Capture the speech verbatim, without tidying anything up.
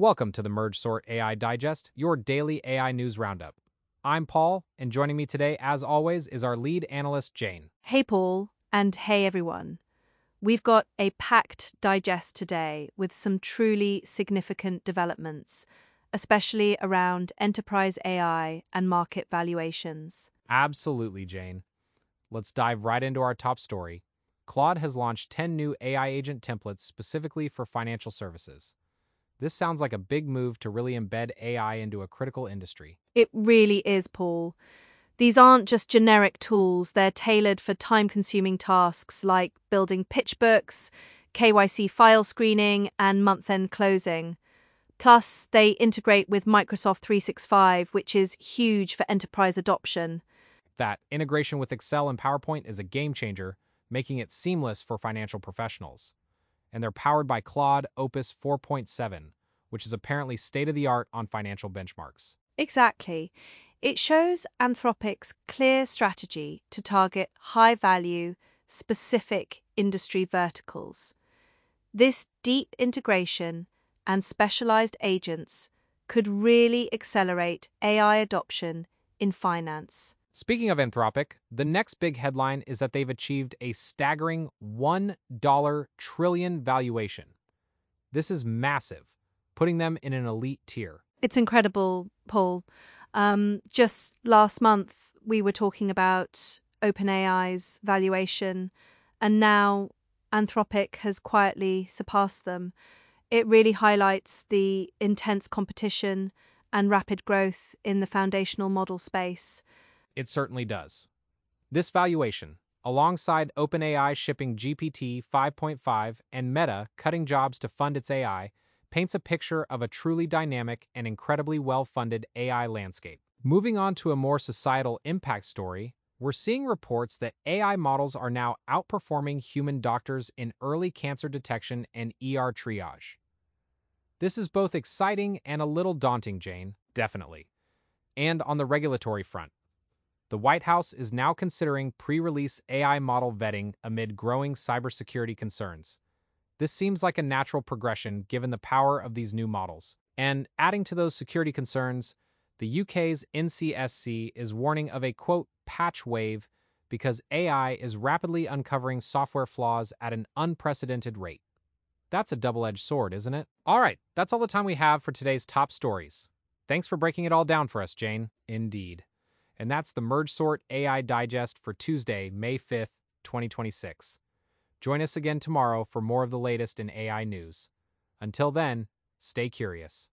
Welcome to the MergeSort A I Digest, your daily A I news roundup. I'm Paul, and joining me today, as always, is our lead analyst, Jane. Hey, Paul, and hey, everyone. We've got a packed digest today with some truly significant developments, especially around enterprise A I and market valuations. Absolutely, Jane. Let's dive right into our top story. Claude has launched ten new A I agent templates specifically for financial services. This sounds like a big move to really embed A I into a critical industry. It really is, Paul. These aren't just generic tools, they're tailored for time consuming tasks like building pitch books, K Y C file screening, and month end closing. Plus, they integrate with Microsoft three sixty-five, which is huge for enterprise adoption. That integration with Excel and PowerPoint is a game changer, making it seamless for financial professionals. And they're powered by Claude Opus four point seven, which is apparently state-of-the-art on financial benchmarks. Exactly. It shows Anthropic's clear strategy to target high value, specific industry verticals. This deep integration and specialized agents could really accelerate A I adoption in finance. Speaking of Anthropic, the next big headline is that they've achieved a staggering one dollar trillion valuation. This is massive, putting them in an elite tier. It's incredible, Paul. Um, just last month, we were talking about OpenAI's valuation, and now Anthropic has quietly surpassed them. It really highlights the intense competition and rapid growth in the foundational model space. It certainly does. This valuation, alongside OpenAI shipping G P T five point five and Meta cutting jobs to fund its A I, paints a picture of a truly dynamic and incredibly well-funded A I landscape. Moving on to a more societal impact story, we're seeing reports that A I models are now outperforming human doctors in early cancer detection and E R triage. This is both exciting and a little daunting, Jane, definitely. And on the regulatory front, the White House is now considering pre-release A I model vetting amid growing cybersecurity concerns. This seems like a natural progression given the power of these new models. And adding to those security concerns, the U K's N C S C is warning of a, quote, patch wave because A I is rapidly uncovering software flaws at an unprecedented rate. That's a double-edged sword, isn't it? All right, that's all the time we have for today's top stories. Thanks for breaking it all down for us, Jane. Indeed. And that's the MergeSort A I Digest for Tuesday, May fifth, twenty twenty-six. Join us again tomorrow for more of the latest in A I news. Until then, stay curious.